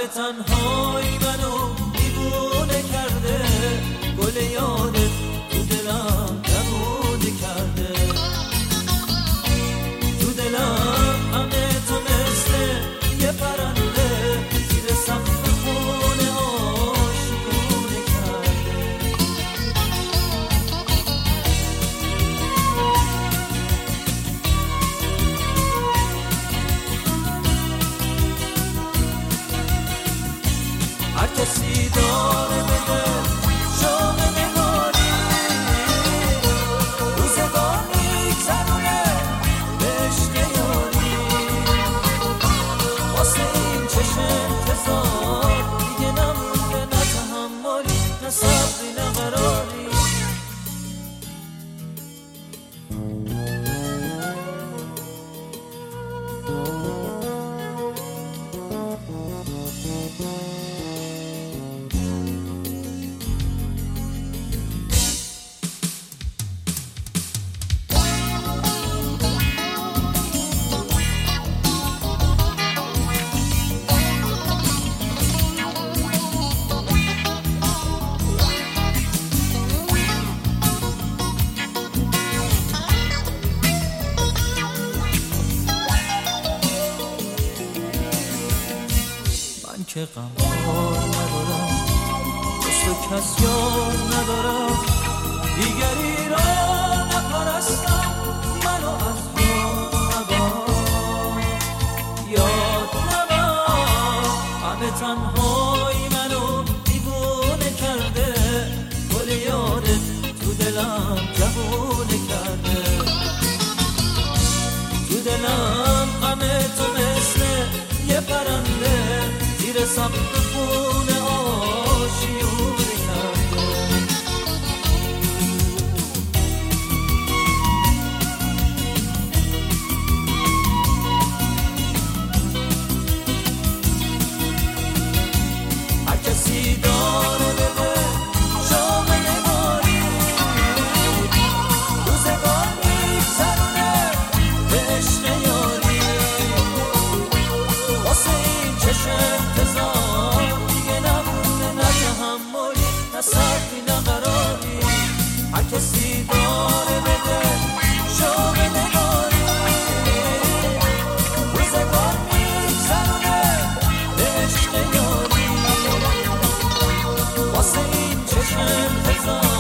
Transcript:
تنهایی منو دیوونه کرده، گل یادت تو دلم جوونه کرده، تو دلم همه تو مثل یه پرنده زیر سقف خونه آشیونه کرده. هر کسی داره بده شوق نگاری، روزگار میگذرونه به عشق یاری، واسه این چشم انتظار دیگه نمونده، نه تحملی نه صبری نه قراری. که غمخوار ندارم، جز تو کس یار ندارم، دیگری را نپرستم، منو از یاد نبر، یاد نبر. همه تنهایی منو دیوونه کرده، گل یادت تو دلم جوونه کرده، تو دلم همه تو مثل یه پرنده زیر سقف خونه آشیونه کرده. هر کسی داره بده شوق نگاری، روزگار میگذرونه به عشق یاری، واسه این چشم صبری نه قراری. هر کسی داره بده شوق نگاری، روزگار میگذرونه به عشق یاری، واسه این چشم انتظار